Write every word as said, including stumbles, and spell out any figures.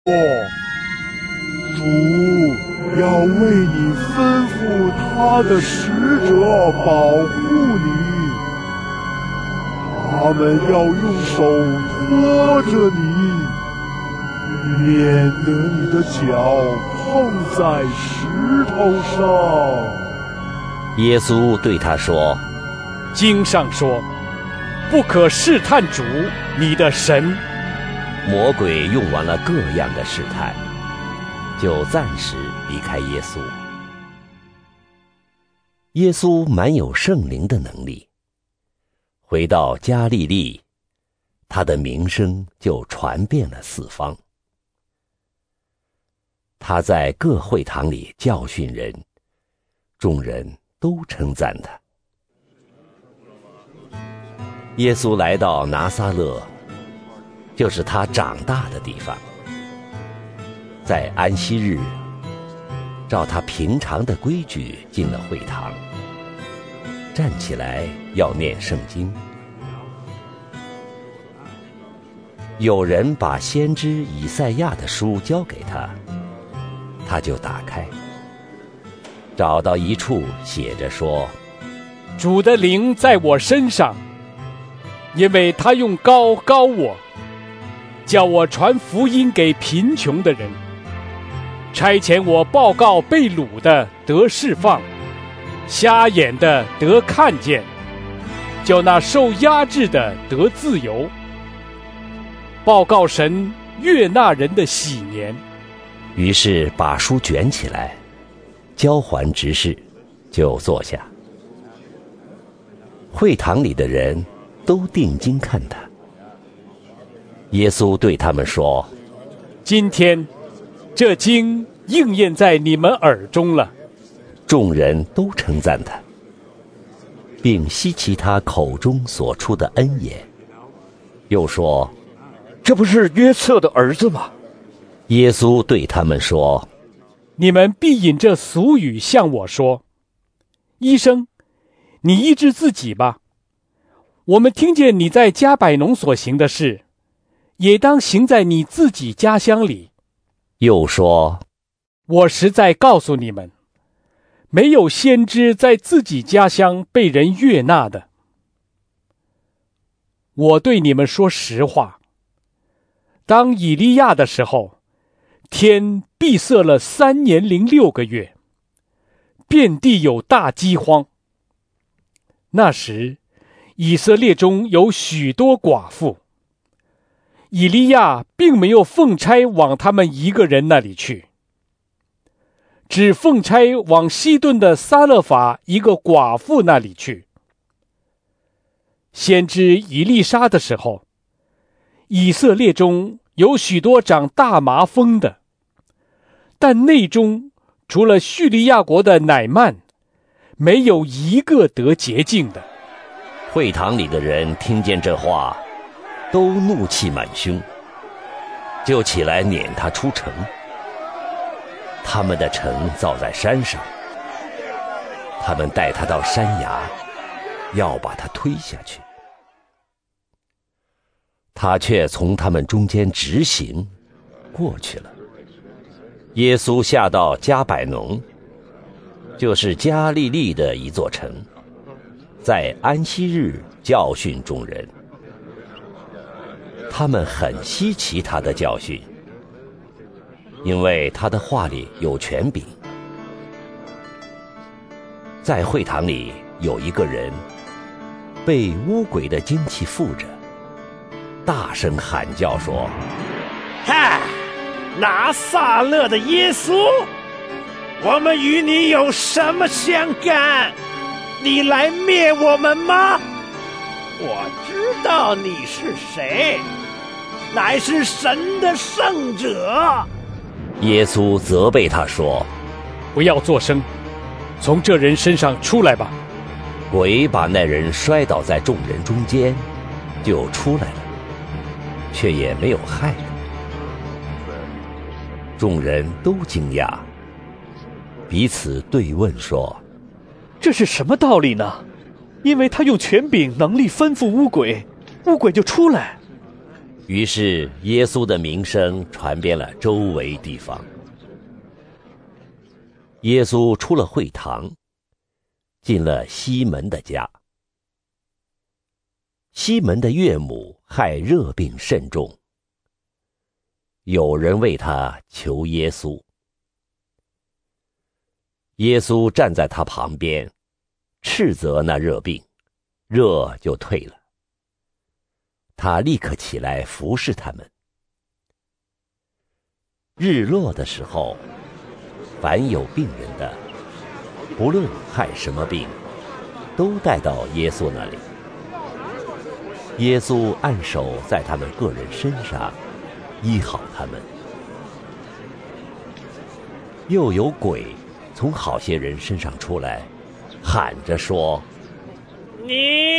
主要为你吩咐他的使者保护你，他们要用手托着你，免得你的脚碰在石头上。 耶稣对他说， 经上说，不可试探主你的神。 魔鬼用完了各样的试探，就暂时离开耶稣。耶稣满有圣灵的能力，回到加利利，他的名声就传遍了四方。他在各会堂里教训人，众人都称赞他。耶稣来到拿撒勒，就是他长大的地方。在安息日，照他平常的规矩进了会堂，站起来要念圣经。有人把先知以赛亚的书交给他，他就打开，找到一处写着说， 主的灵在我身上，因为他用膏膏我，叫我传福音给贫穷的人，差遣我报告被掳的得释放，瞎眼的得看见，叫那受压制的得自由，报告神悦纳人的喜年。 于是把书卷起来，交还执事，就坐下。会堂里的人都定睛看他。耶稣对他们说， 今天这经应验在你们耳中了。 众人都称赞他，并稀奇他口中所出的恩言，又说， 这不是约瑟的儿子吗？ 耶稣对他们说， 你们必引这俗语向我说，医生，你医治自己吧。我们听见你在加百农所行的事，也当行在你自己家乡里。 又说， 我实在告诉你们，没有先知在自己家乡被人悦纳的。我对你们说实话，当以利亚的时候，天闭塞了三年零六个月，遍地有大饥荒。那时以色列中有许多寡妇，以利亚并没有奉差往他们一个人那里去，只奉差往西顿的撒勒法一个寡妇那里去。先知以利沙的时候，以色列中有许多长大麻风的，但内中除了叙利亚国的乃曼，没有一个得洁净的。 会堂里的人听见这话，都怒气满胸，就起来撵他出城。他们的城造在山上，他们带他到山崖，要把他推下去。他却从他们中间直行过去了。耶稣下到加百农，就是加利利的一座城，在安息日教训众人。他们很稀奇他的教训，因为他的话里有权柄。在会堂里有一个人被污鬼的精气附着，大声喊叫说， 嗨，拿撒勒的耶稣，我们与你有什么相干？你来灭我们吗？我知道你是谁，乃是神的圣者。 耶稣责备他说， 不要作声，从这人身上出来吧。 鬼把那人摔倒在众人中间，就出来了，却也没有害人。众人都惊讶，彼此对问说， 这是什么道理呢？因为他用权柄能力吩咐污鬼，污鬼就出来。 于是耶稣的名声传遍了周围地方。耶稣出了会堂，进了西门的家。西门的岳母害热病甚重，有人为他求耶稣。耶稣站在他旁边，斥责那热病，热就退了。他立刻起来服侍他们。日落的时候，凡有病人的，不论害什么病，都带到耶稣那里。耶稣按手在他们个人身上，医好他们。又有鬼从好些人身上出来，喊着说： 你